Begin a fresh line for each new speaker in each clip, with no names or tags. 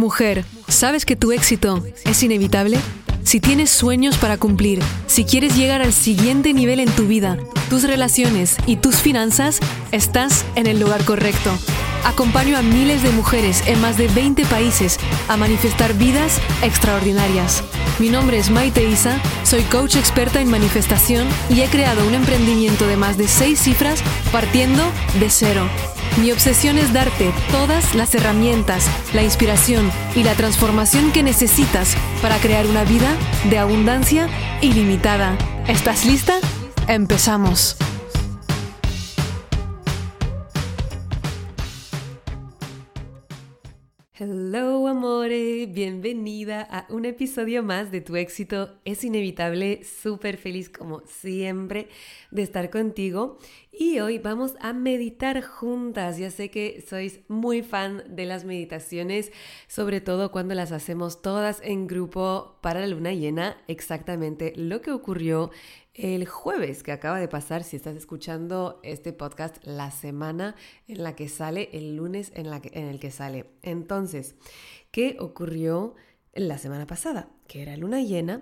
Mujer, ¿sabes que tu éxito es inevitable? Si tienes sueños para cumplir, si quieres llegar al siguiente nivel en tu vida, tus relaciones y tus finanzas, estás en el lugar correcto. Acompaño a miles de mujeres en más de 20 países a manifestar vidas extraordinarias. Mi nombre es Maite Isa, soy coach experta en manifestación y he creado un emprendimiento de más de 6 cifras partiendo de cero. Mi obsesión es darte todas las herramientas, la inspiración y la transformación que necesitas para crear una vida de abundancia ilimitada. ¿Estás lista? ¡Empezamos! Hello, amore, bienvenida a un episodio más de Tu éxito es inevitable. Súper feliz como siempre de estar contigo y hoy vamos a meditar juntas. Ya sé que sois muy fan de las meditaciones, sobre todo cuando las hacemos todas en grupo para la luna llena. Exactamente lo que ocurrió el jueves que acaba de pasar. Si estás escuchando este podcast la semana en la que sale, el lunes en el que sale. Entonces, ¿qué ocurrió la semana pasada? Que era luna llena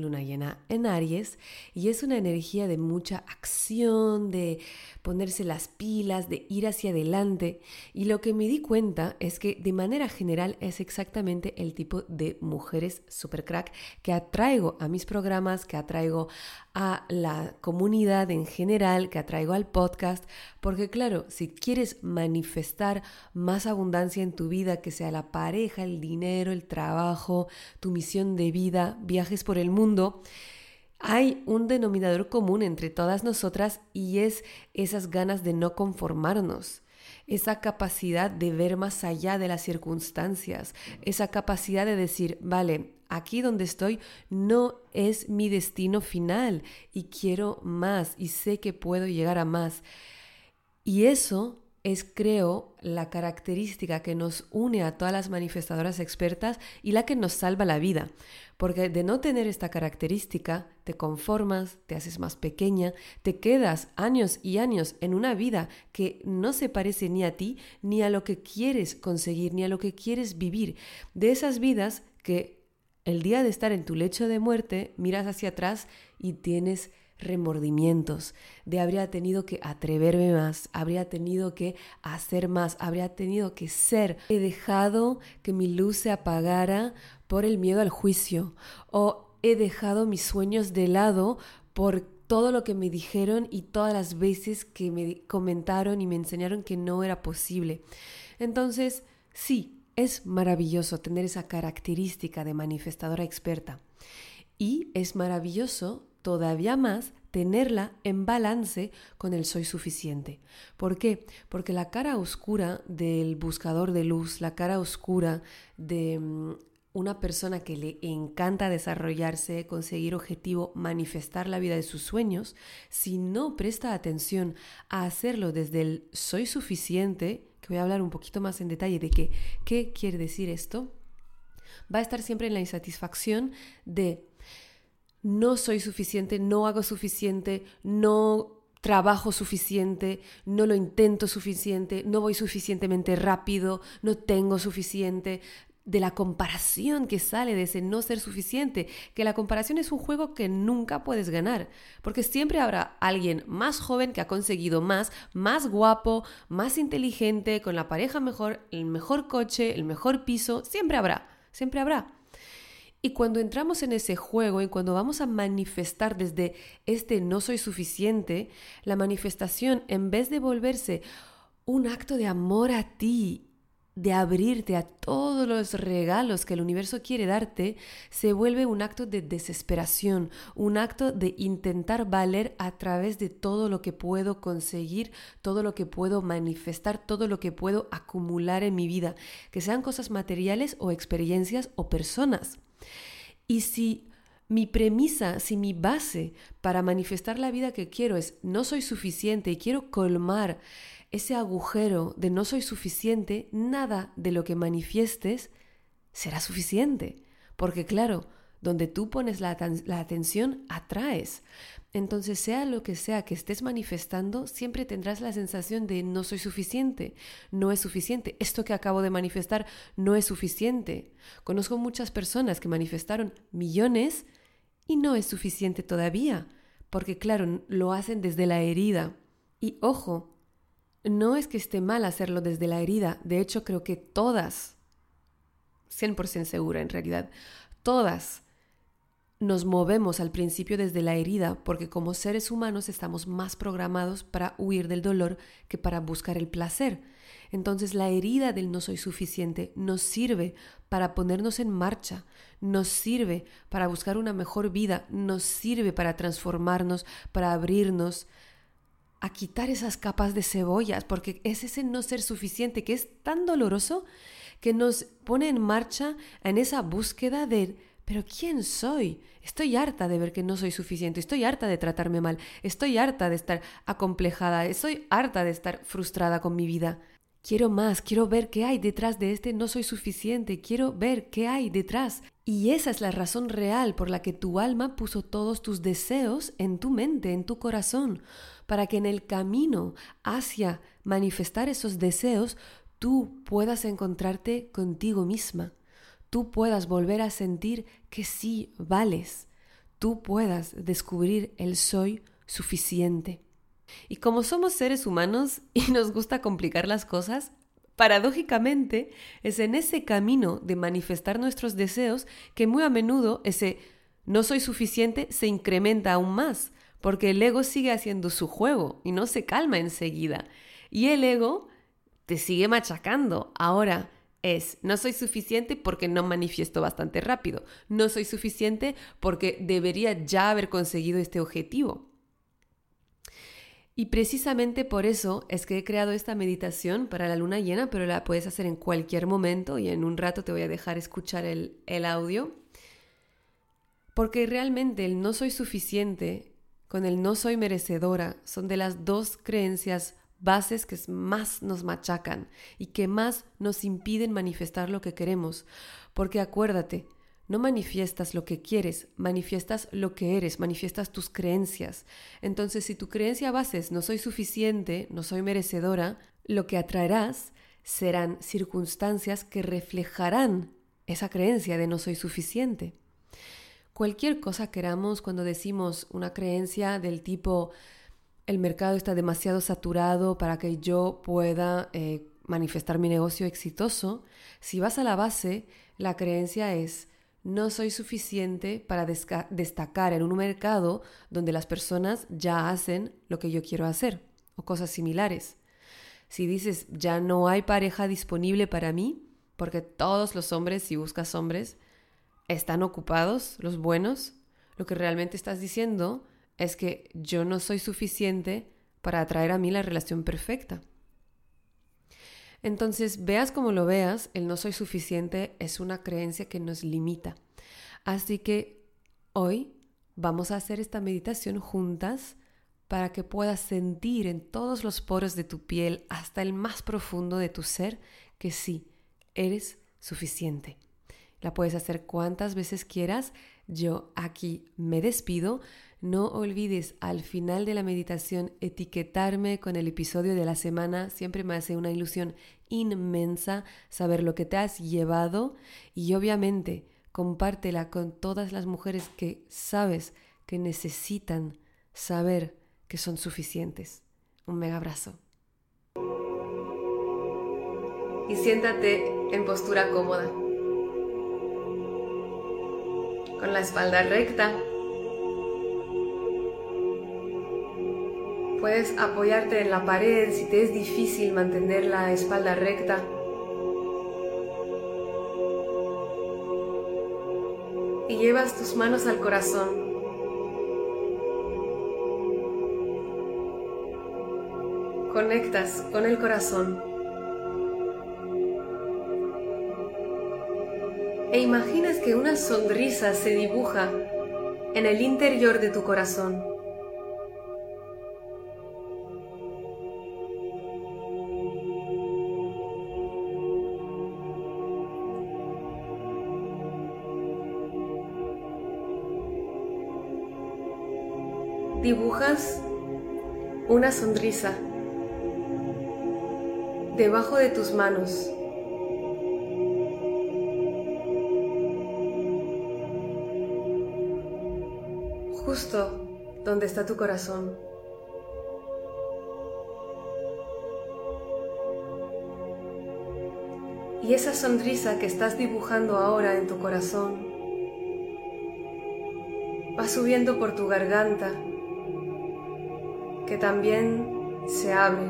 en Aries, y es una energía de mucha acción, de ponerse las pilas, de ir hacia adelante. Y lo que me di cuenta es que de manera general es exactamente el tipo de mujeres super crack que atraigo a mis programas, que atraigo a la comunidad en general, que atraigo al podcast, porque claro, si quieres manifestar más abundancia en tu vida, que sea la pareja, el dinero, el trabajo, tu misión de vida, viajes por el mundo, hay un denominador común entre todas nosotras y es esas ganas de no conformarnos. Esa capacidad de ver más allá de las circunstancias, esa capacidad de decir, vale, aquí donde estoy no es mi destino final y quiero más y sé que puedo llegar a más. Y eso es, creo, la característica que nos une a todas las manifestadoras expertas y la que nos salva la vida. Porque de no tener esta característica, te conformas, te haces más pequeña, te quedas años y años en una vida que no se parece ni a ti, ni a lo que quieres conseguir, ni a lo que quieres vivir. De esas vidas que el día de estar en tu lecho de muerte, miras hacia atrás y tienes remordimientos de habría tenido que atreverme más, habría tenido que hacer más, habría tenido que ser. He dejado que mi luz se apagara por el miedo al juicio, o he dejado mis sueños de lado por todo lo que me dijeron y todas las veces que me comentaron y me enseñaron que no era posible. Entonces, sí, es maravilloso tener esa característica de manifestadora experta. Y es maravilloso todavía más tenerla en balance con el soy suficiente. ¿Por qué? Porque la cara oscura del buscador de luz, la cara oscura de una persona que le encanta desarrollarse, conseguir objetivo, manifestar la vida de sus sueños, si no presta atención a hacerlo desde el soy suficiente, que voy a hablar un poquito más en detalle de qué quiere decir esto, va a estar siempre en la insatisfacción de no soy suficiente, no hago suficiente, no trabajo suficiente, no lo intento suficiente, no voy suficientemente rápido, no tengo suficiente. De la comparación que sale de ese no ser suficiente, que la comparación es un juego que nunca puedes ganar, porque siempre habrá alguien más joven que ha conseguido más guapo, más inteligente, con la pareja mejor, el mejor coche, el mejor piso, siempre habrá. Y cuando entramos en ese juego y cuando vamos a manifestar desde este no soy suficiente, la manifestación, en vez de volverse un acto de amor a ti, de abrirte a todos los regalos que el universo quiere darte, se vuelve un acto de desesperación, un acto de intentar valer a través de todo lo que puedo conseguir, todo lo que puedo manifestar, todo lo que puedo acumular en mi vida, que sean cosas materiales o experiencias o personas. Y si mi premisa, si mi base para manifestar la vida que quiero es no soy suficiente y quiero colmar ese agujero de no soy suficiente, nada de lo que manifiestes será suficiente. Porque claro, donde tú pones la atención, atraes. Entonces, sea lo que sea que estés manifestando, siempre tendrás la sensación de no soy suficiente, no es suficiente, esto que acabo de manifestar no es suficiente. Conozco muchas personas que manifestaron millones y no es suficiente todavía, porque claro, lo hacen desde la herida. Y ojo, no es que esté mal hacerlo desde la herida, de hecho creo que todas, 100% segura en realidad, todas nos movemos al principio desde la herida porque como seres humanos estamos más programados para huir del dolor que para buscar el placer. Entonces la herida del no soy suficiente nos sirve para ponernos en marcha, nos sirve para buscar una mejor vida, nos sirve para transformarnos, para abrirnos, a quitar esas capas de cebollas, porque es ese no ser suficiente que es tan doloroso que nos pone en marcha en esa búsqueda de ¿pero quién soy? Estoy harta de ver que no soy suficiente, estoy harta de tratarme mal, estoy harta de estar acomplejada, estoy harta de estar frustrada con mi vida. Quiero más, quiero ver qué hay detrás de este no soy suficiente, quiero ver qué hay detrás. Y esa es la razón real por la que tu alma puso todos tus deseos en tu mente, en tu corazón, para que en el camino hacia manifestar esos deseos tú puedas encontrarte contigo misma. Tú puedas volver a sentir que sí vales, tú puedas descubrir el soy suficiente. Y como somos seres humanos y nos gusta complicar las cosas, paradójicamente es en ese camino de manifestar nuestros deseos que muy a menudo ese no soy suficiente se incrementa aún más, porque el ego sigue haciendo su juego y no se calma enseguida. Y el ego te sigue machacando. Ahora, no soy suficiente porque no manifiesto bastante rápido. No soy suficiente porque debería ya haber conseguido este objetivo. Y precisamente por eso es que he creado esta meditación para la luna llena, pero la puedes hacer en cualquier momento y en un rato te voy a dejar escuchar el audio. Porque realmente el no soy suficiente con el no soy merecedora son de las dos creencias bases que más nos machacan y que más nos impiden manifestar lo que queremos. Porque acuérdate, no manifiestas lo que quieres, manifiestas lo que eres, manifiestas tus creencias. Entonces, si tu creencia base es no soy suficiente, no soy merecedora, lo que atraerás serán circunstancias que reflejarán esa creencia de no soy suficiente. Cualquier cosa queramos cuando decimos una creencia del tipo el mercado está demasiado saturado para que yo pueda manifestar mi negocio exitoso. Si vas a la base, la creencia es no soy suficiente para destacar en un mercado donde las personas ya hacen lo que yo quiero hacer o cosas similares. Si dices ya no hay pareja disponible para mí, porque todos los hombres, si buscas hombres, están ocupados, los buenos, lo que realmente estás diciendo es que yo no soy suficiente para atraer a mí la relación perfecta. Entonces, veas como lo veas, el no soy suficiente es una creencia que nos limita. Así que hoy vamos a hacer esta meditación juntas para que puedas sentir en todos los poros de tu piel, hasta el más profundo de tu ser, que sí, eres suficiente. La puedes hacer cuantas veces quieras. Yo aquí me despido. No olvides al final de la meditación etiquetarme con el episodio de la semana. Siempre me hace una ilusión inmensa saber lo que te has llevado y obviamente compártela con todas las mujeres que sabes que necesitan saber que son suficientes. Un mega abrazo. Y siéntate en postura cómoda, con la espalda recta. Puedes apoyarte en la pared si te es difícil mantener la espalda recta. Y llevas tus manos al corazón. Conectas con el corazón. E imaginas que una sonrisa se dibuja en el interior de tu corazón. dibujas una sonrisa debajo de tus manos. Justo donde está tu corazón. Y esa sonrisa que estás dibujando ahora en tu corazón va subiendo por tu garganta, que también se abre,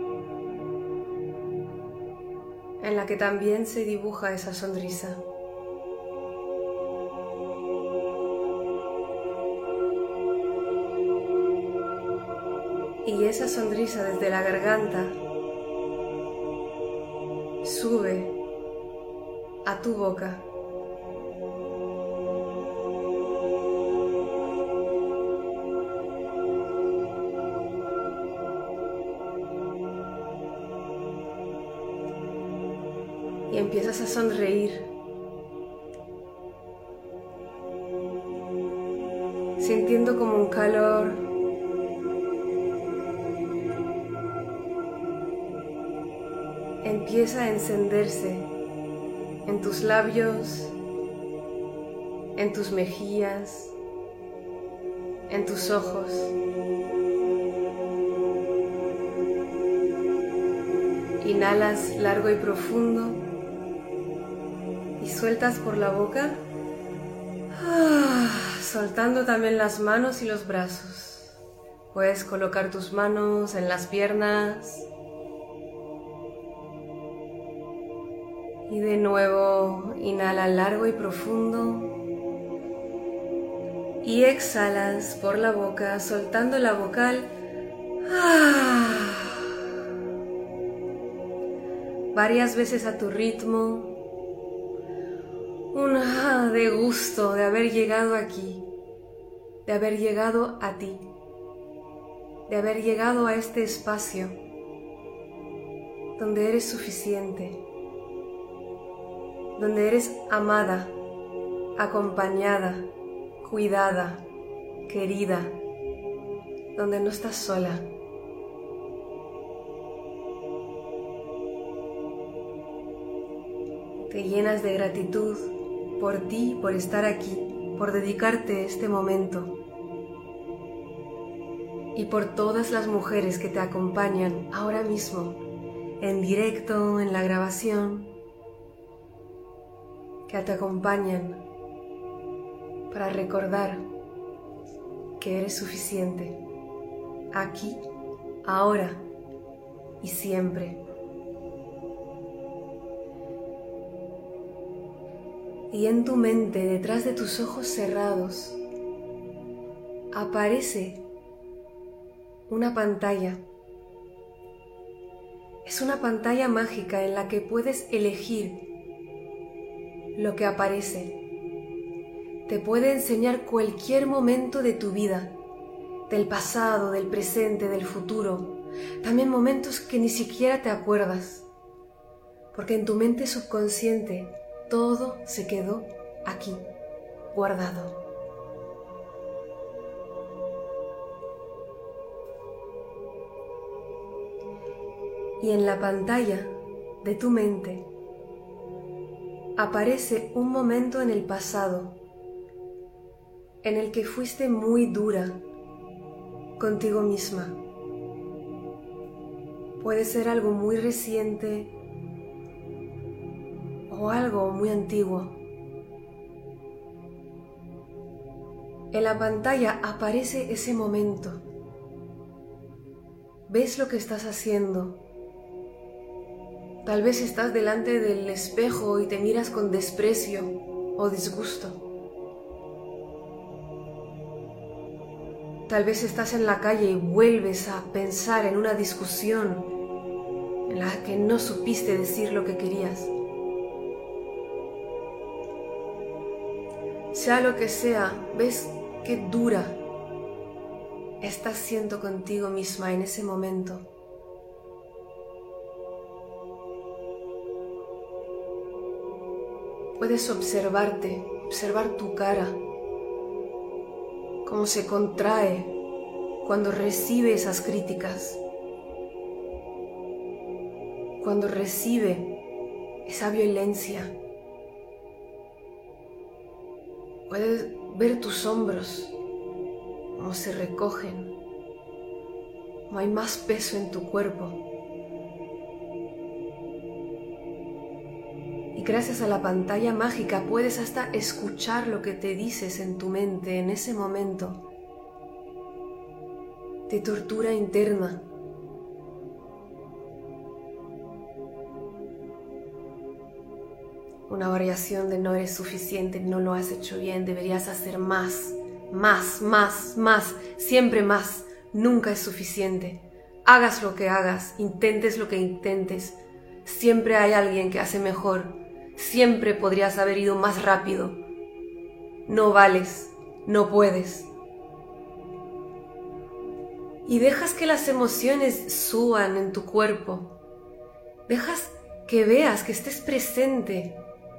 en la que también se dibuja esa sonrisa. Y esa sonrisa desde la garganta sube a tu boca. Y empiezas a sonreír, sintiendo como un calor empieza a encenderse en tus labios, en tus mejillas, en tus ojos. Inhalas largo y profundo y sueltas por la boca, soltando también las manos y los brazos. Puedes colocar tus manos en las piernas. Y de nuevo, inhala largo y profundo y exhalas por la boca, soltando la vocal. Varias veces a tu ritmo, un de gusto de haber llegado aquí, de haber llegado a ti, de haber llegado a este espacio donde eres suficiente, donde eres amada, acompañada, cuidada, querida, donde no estás sola. Te llenas de gratitud por ti, por estar aquí, por dedicarte este momento y por todas las mujeres que te acompañan ahora mismo, en directo, en la grabación, que te acompañan para recordar que eres suficiente, aquí, ahora y siempre. Y en tu mente, detrás de tus ojos cerrados, aparece una pantalla. Es una pantalla mágica en la que puedes elegir lo que aparece. Te puede enseñar cualquier momento de tu vida, del pasado, del presente, del futuro, también momentos que ni siquiera te acuerdas, porque en tu mente subconsciente todo se quedó aquí, guardado. Y en la pantalla de tu mente aparece un momento en el pasado en el que fuiste muy dura contigo misma. Puede ser algo muy reciente o algo muy antiguo. En la pantalla aparece ese momento. Ves lo que estás haciendo. Tal vez estás delante del espejo y te miras con desprecio o disgusto. Tal vez estás en la calle y vuelves a pensar en una discusión en la que no supiste decir lo que querías. Sea lo que sea, ves qué dura estás siendo contigo misma en ese momento. Puedes observarte, observar tu cara, cómo se contrae cuando recibe esas críticas, cuando recibe esa violencia. Puedes ver tus hombros, cómo se recogen. No hay más peso en tu cuerpo. Y gracias a la pantalla mágica puedes hasta escuchar lo que te dices en tu mente en ese momento de tortura interna. Una variación de no eres suficiente, no lo has hecho bien, deberías hacer más, siempre más, nunca es suficiente. Hagas lo que hagas, intentes lo que intentes, siempre hay alguien que hace mejor, siempre podrías haber ido más rápido. No vales, no puedes. Y dejas que las emociones suban en tu cuerpo. Dejas que veas, que estés presente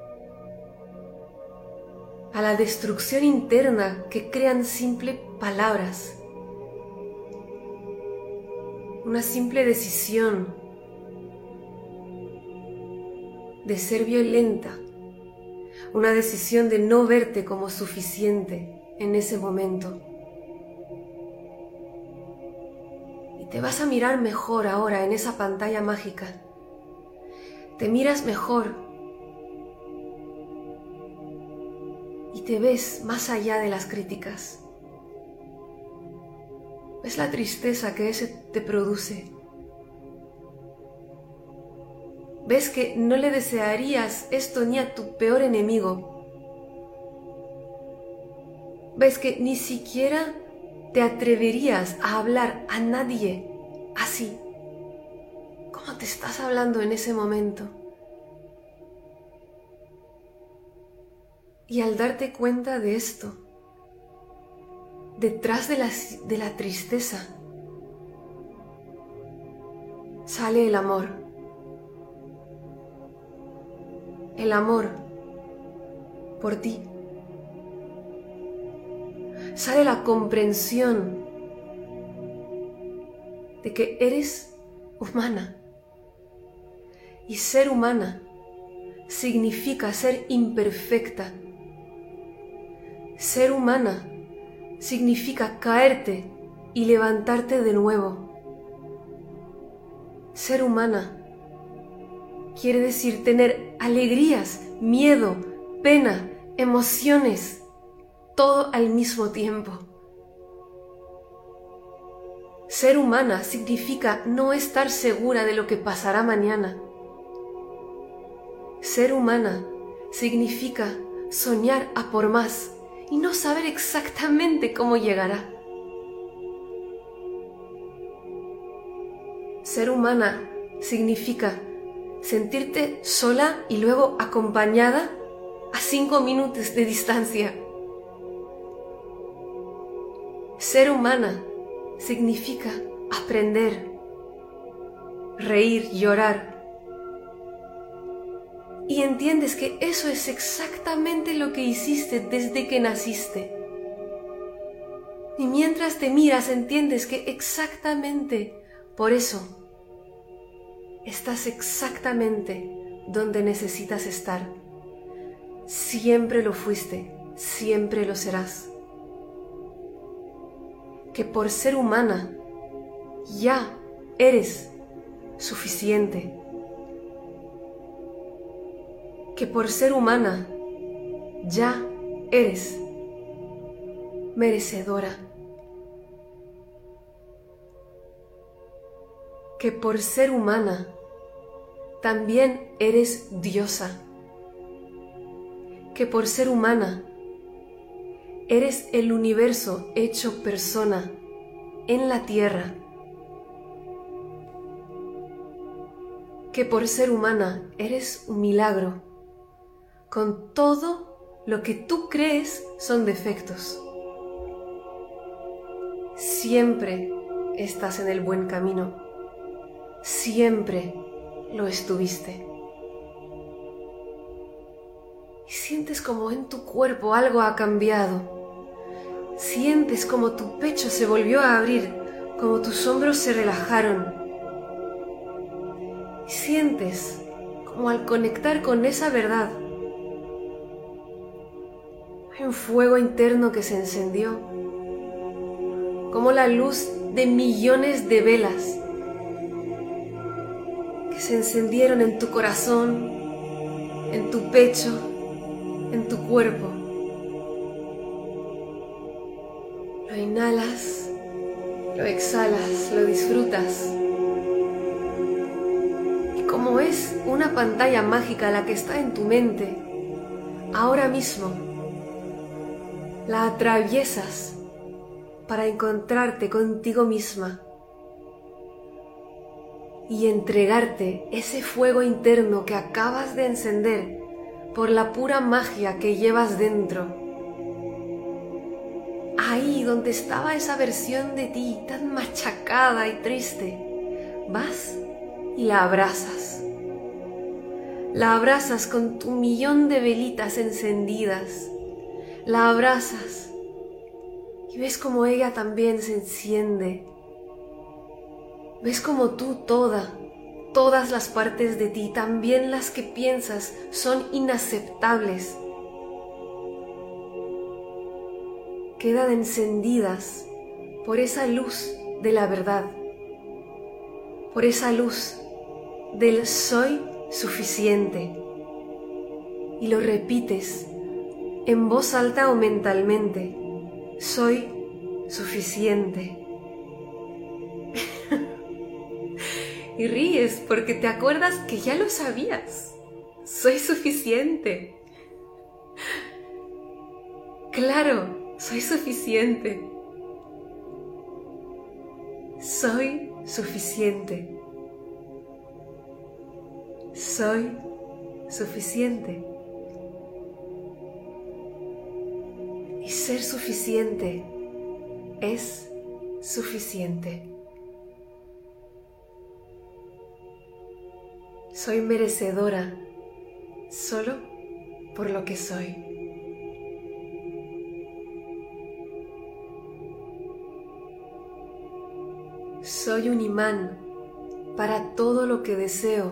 a la destrucción interna que crean simples palabras. Una simple decisión de ser violenta. Una decisión de no verte como suficiente en ese momento. Te vas a mirar mejor ahora en esa pantalla mágica. Te miras mejor. Y te ves más allá de las críticas. Ves la tristeza que ese te produce. Ves que no le desearías esto ni a tu peor enemigo. Ves que ni siquiera te atreverías a hablar a nadie así, como te estás hablando en ese momento. Y al darte cuenta de esto, detrás de la tristeza, sale el amor. El amor por ti. Sale la comprensión de que eres humana. Y ser humana significa ser imperfecta. Ser humana significa caerte y levantarte de nuevo. Ser humana quiere decir tener alegrías, miedo, pena, emociones, todo al mismo tiempo. Ser humana significa no estar segura de lo que pasará mañana. Ser humana significa soñar a por más y no saber exactamente cómo llegará. Ser humana significa sentirte sola y luego acompañada a 5 minutos de distancia. Ser humana significa aprender, reír, llorar. Y entiendes que eso es exactamente lo que hiciste desde que naciste. Y mientras te miras entiendes que exactamente por eso estás exactamente donde necesitas estar. Siempre lo fuiste, siempre lo serás. Que por ser humana ya eres suficiente. Que por ser humana ya eres merecedora. Que por ser humana también eres diosa. Que por ser humana eres el universo hecho persona en la tierra. Que por ser humana eres un milagro, con todo lo que tú crees son defectos. Siempre estás en el buen camino, siempre lo estuviste. Y sientes como en tu cuerpo algo ha cambiado. Sientes como tu pecho se volvió a abrir como tus hombros se relajaron y sientes como al conectar con esa verdad hay un fuego interno que se encendió, como la luz de millones de velas que se encendieron en tu corazón, en tu pecho, en tu cuerpo. Lo inhalas, lo exhalas, lo disfrutas. Y como es una pantalla mágica la que está en tu mente, ahora mismo la atraviesas para encontrarte contigo misma y entregarte ese fuego interno que acabas de encender por la pura magia que llevas dentro. Ahí donde estaba esa versión de ti tan machacada y triste, vas y la abrazas. La abrazas con tu millón de velitas encendidas. La abrazas y ves como ella también se enciende. Ves como tú todas las partes de ti, también las que piensas son inaceptables, quedan encendidas por esa luz de la verdad, por esa luz del soy suficiente. Y lo repites en voz alta o mentalmente: soy suficiente. Y ríes porque te acuerdas que ya lo sabías. Soy suficiente. Claro, soy suficiente. Soy suficiente. Soy suficiente. Y ser suficiente es suficiente. Soy merecedora solo por lo que soy. Soy un imán para todo lo que deseo,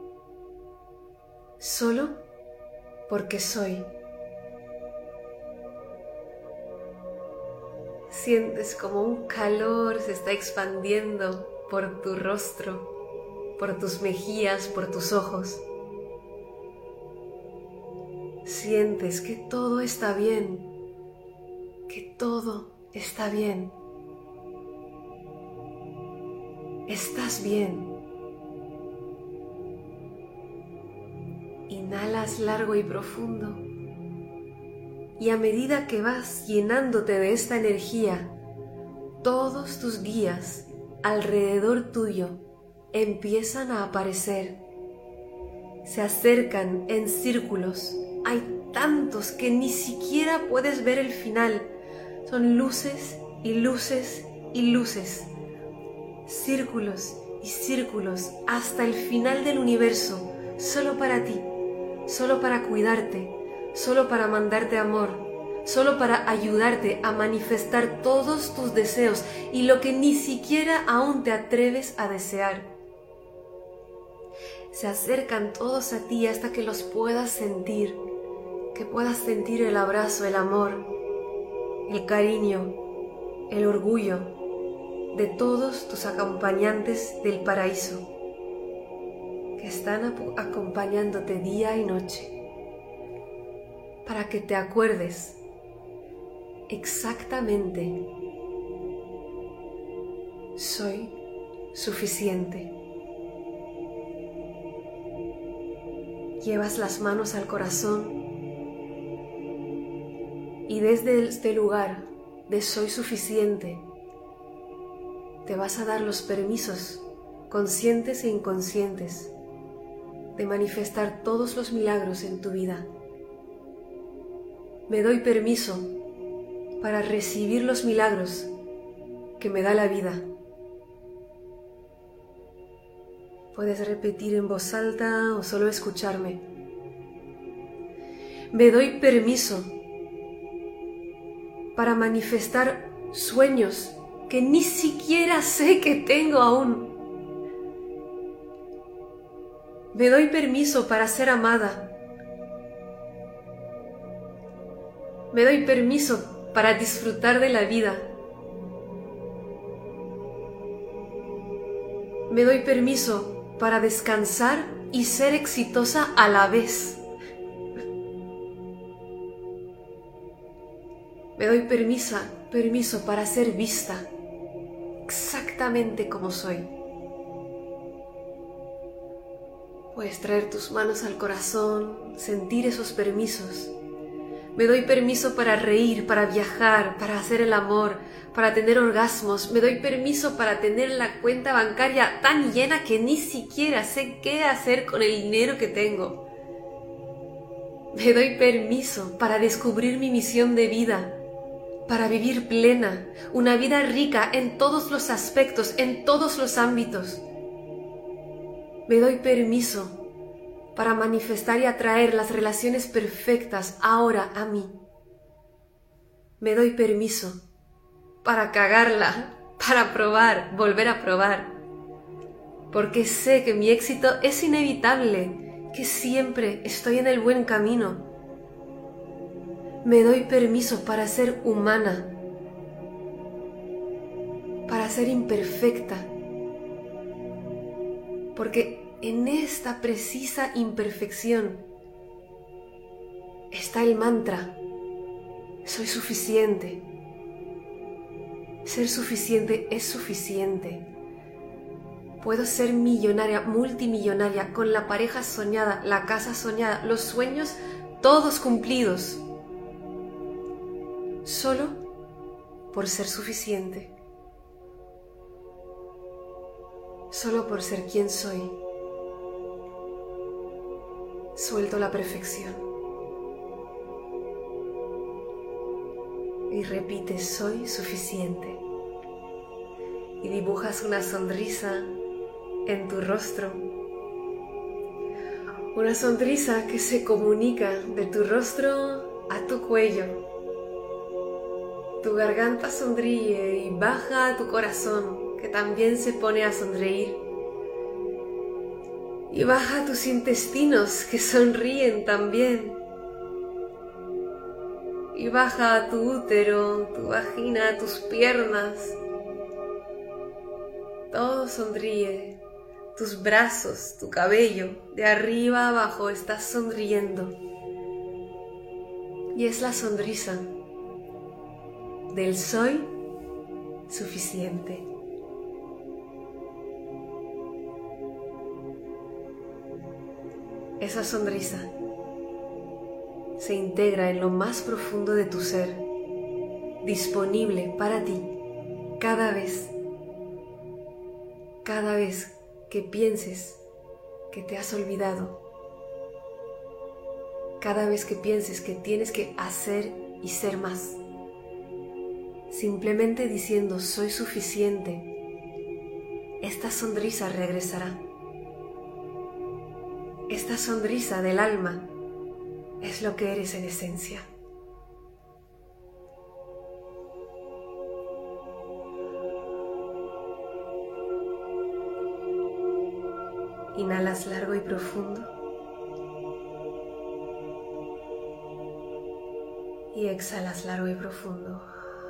solo porque soy. Sientes como un calor se está expandiendo por tu rostro, por tus mejillas, por tus ojos. Sientes que todo está bien, que todo está bien. Estás bien. Inhalas largo y profundo. Y a medida que vas llenándote de esta energía, todos tus guías alrededor tuyo empiezan a aparecer. Se acercan en círculos. Hay tantos que ni siquiera puedes ver el final. Son luces y luces y luces. Círculos y círculos hasta el final del universo, solo para ti, solo para cuidarte, solo para mandarte amor, solo para ayudarte a manifestar todos tus deseos y lo que ni siquiera aún te atreves a desear. Se acercan todos a ti hasta que los puedas sentir, que puedas sentir el abrazo, el amor, el cariño, el orgullo de todos tus acompañantes del paraíso, que están acompañándote día y noche, para que te acuerdes exactamente: soy suficiente. Llevas las manos al corazón y desde este lugar de soy suficiente te vas a dar los permisos conscientes e inconscientes de manifestar todos los milagros en tu vida. Me doy permiso para recibir los milagros que me da la vida. Puedes repetir en voz alta o solo escucharme. Me doy permiso para manifestar sueños que ni siquiera sé que tengo aún. Me doy permiso para ser amada. Me doy permiso para disfrutar de la vida. Me doy permiso para descansar y ser exitosa a la vez. Me doy permiso para ser vista exactamente como soy. Puedes traer tus manos al corazón, sentir esos permisos. Me doy permiso para reír, para viajar, para hacer el amor, para tener orgasmos. Me doy permiso para tener la cuenta bancaria tan llena que ni siquiera sé qué hacer con el dinero que tengo. Me doy permiso para descubrir mi misión de vida, para vivir plena, una vida rica en todos los aspectos, en todos los ámbitos. Me doy permiso para manifestar y atraer las relaciones perfectas ahora a mí. Me doy permiso para cagarla, para probar, volver a probar, porque sé que mi éxito es inevitable, que siempre estoy en el buen camino. Me doy permiso para ser humana, para ser imperfecta, porque en esta precisa imperfección está el mantra: soy suficiente. Ser suficiente es suficiente. Puedo ser millonaria, multimillonaria, con la pareja soñada, la casa soñada, los sueños todos cumplidos, solo por ser suficiente, solo por ser quien soy. Suelto la perfección y repites: soy suficiente, y dibujas una sonrisa en tu rostro, una sonrisa que se comunica de tu rostro a tu cuello. Tu garganta sonríe y baja a tu corazón, que también se pone a sonreír. Y baja a tus intestinos, que sonríen también. Y baja a tu útero, tu vagina, tus piernas. Todo sonríe. Tus brazos, tu cabello, de arriba a abajo estás sonriendo. Y es la sonrisa del soy suficiente. Esa sonrisa se integra en lo más profundo de tu ser, disponible para ti cada vez que pienses que te has olvidado, cada vez que pienses que tienes que hacer y ser más. Simplemente diciendo soy suficiente, esta sonrisa regresará. Esta sonrisa del alma es lo que eres en esencia. Inhalas largo y profundo. Y exhalas largo y profundo.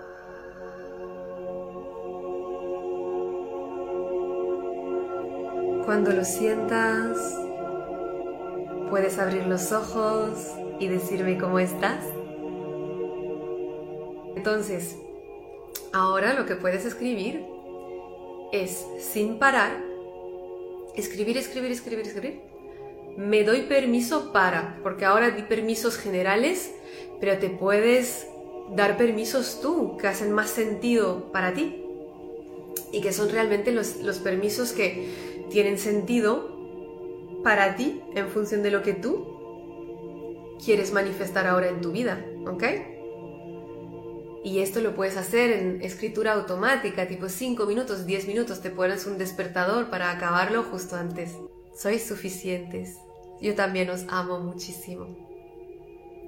Cuando lo sientas, puedes abrir los ojos y decirme cómo estás. Entonces, ahora lo que puedes escribir es, sin parar, escribir. Me doy permiso para, porque ahora di permisos generales, pero te puedes dar permisos tú, que hacen más sentido para ti y que son realmente los permisos que tienen sentido para ti en función de lo que tú quieres manifestar ahora en tu vida, ¿ok? Y esto lo puedes hacer en escritura automática, tipo 5 minutos, 10 minutos, te pones un despertador para acabarlo justo antes. Sois suficientes. Yo también os amo muchísimo.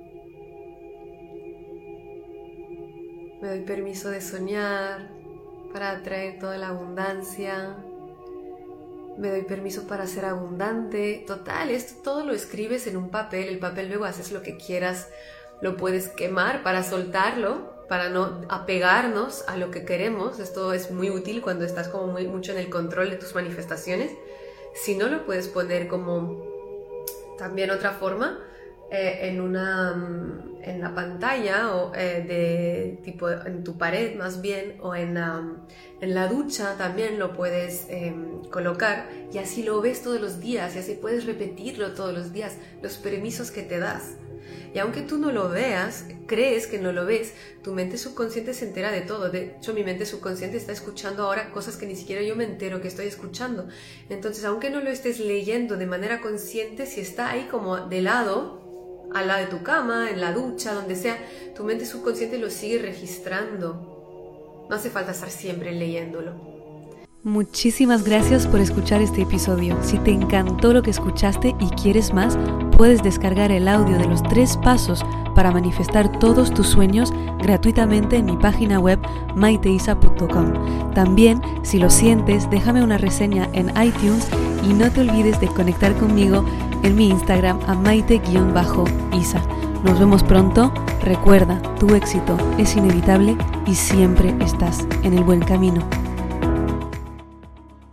Me doy permiso de soñar, para atraer toda la abundancia. Me doy permiso para ser abundante. Total, esto todo lo escribes en un papel. El papel luego haces lo que quieras. Lo puedes quemar para soltarlo, para no apegarnos a lo que queremos. Esto es muy útil cuando estás como mucho en el control de tus manifestaciones. Si no, lo puedes poner como también otra forma, en la pantalla o de tipo en tu pared más bien, o en la ducha también lo puedes colocar, y así lo ves todos los días y así puedes repetirlo todos los días, los permisos que te das. Y aunque tú no lo veas, crees que no lo ves, tu mente subconsciente se entera de todo. De hecho, mi mente subconsciente está escuchando ahora cosas que ni siquiera yo me entero que estoy escuchando. Entonces, aunque no lo estés leyendo de manera consciente, si está ahí como de lado, al lado de tu cama, en la ducha, donde sea, tu mente subconsciente lo sigue registrando. No hace falta estar siempre leyéndolo.
Muchísimas gracias por escuchar este episodio. Si te encantó lo que escuchaste y quieres más, puedes descargar el audio de los 3 pasos para manifestar todos tus sueños gratuitamente en mi página web maiteisa.com. También, si lo sientes, déjame una reseña en iTunes y no te olvides de conectar conmigo en mi Instagram a maite_isa. Nos vemos pronto. Recuerda, tu éxito es inevitable y siempre estás en el buen camino.